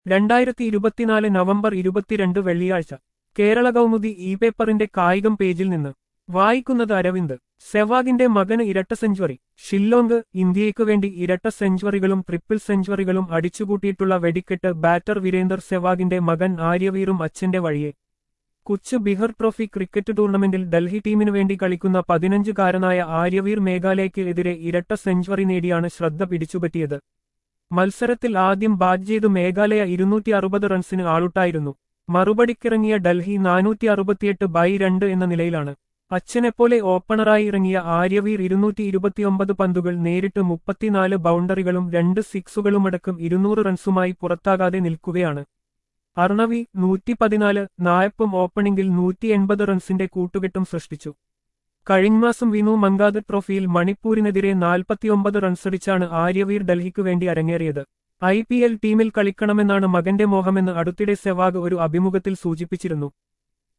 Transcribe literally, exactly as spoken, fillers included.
രണ്ടായിരത്തി ഇരുപത്തിനാല് നവംബർ ഇരുപത്തിരണ്ട് വെള്ളിയാഴ്ച കേരള കൗമുദി ഇ പേപ്പറിന്റെ കായികം പേജിൽ നിന്ന് വായിക്കുന്നത് അരവിന്ദ്. സെവാഗിന്റെ മകന് ഇരട്ട സെഞ്ചുറി. ഷില്ലോങ്. ഇന്ത്യയ്ക്കു വേണ്ടി ഇരട്ട സെഞ്ചുറികളും ട്രിപ്പിൾ സെഞ്ചുറികളും അടിച്ചുകൂട്ടിയിട്ടുള്ള വെടിക്കെട്ട് ബാറ്റർ വീരേന്ദർ സെവാഗിന്റെ മകൻ ആര്യവീറും അച്ഛന്റെ വഴിയെ. കുച്ച് ബിഹർ ട്രോഫി ക്രിക്കറ്റ് ടൂർണമെന്റിൽ ഡൽഹി ടീമിനു വേണ്ടി കളിക്കുന്ന പതിനഞ്ചുകാരനായ ആര്യവീർ മേഘാലയയ്ക്ക് എതിരെ ഇരട്ട സെഞ്ചുറി നേടിയാണ് ശ്രദ്ധ പിടിച്ചുപറ്റിയത്. മത്സരത്തിൽ ആദ്യം ബാറ്റ് ചെയ്തു മേഘാലയ ഇരുന്നൂറ്റി അറുപത് റൺസിന് ആളുട്ടായിരുന്നു. മറുപടിക്കിറങ്ങിയ ഡൽഹി നാനൂറ്റി അറുപത്തിയെട്ട് ബൈ രണ്ട് എന്ന നിലയിലാണ്. അച്ഛനെപ്പോലെ ഓപ്പണറായി ഇറങ്ങിയ ആര്യവീർ ഇരുന്നൂറ്റി ഇരുപത്തിയൊമ്പത് പന്തുകൾ നേരിട്ട് മുപ്പത്തിനാല് ബൗണ്ടറികളും രണ്ട് സിക്സുകളുമടക്കം ഇരുന്നൂറ് റൺസുമായി പുറത്താകാതെ നിൽക്കുകയാണ്. അർണവി നൂറ്റി പതിനാല്, നായപ്പും ഓപ്പണിംഗിൽ നൂറ്റി എൺപത് റൺസിന്റെ കൂട്ടുകെട്ടും സൃഷ്ടിച്ചു. കഴിഞ്ഞമാസം വിനു മങ്കാദ് ട്രോഫിയിൽ മണിപ്പൂരിനെതിരെ നാൽപ്പത്തിയൊമ്പത് റൺസടിച്ചാണ് ആര്യവീർ ഡൽഹിക്കു വേണ്ടി അരങ്ങേറിയത്. ഐ പി എൽ ടീമിൽ കളിക്കണമെന്നാണ് മകന്റെ മോഹമെന്ന് അടുത്തിടെ സെവാഗ് ഒരു അഭിമുഖത്തിൽ സൂചിപ്പിച്ചിരുന്നു.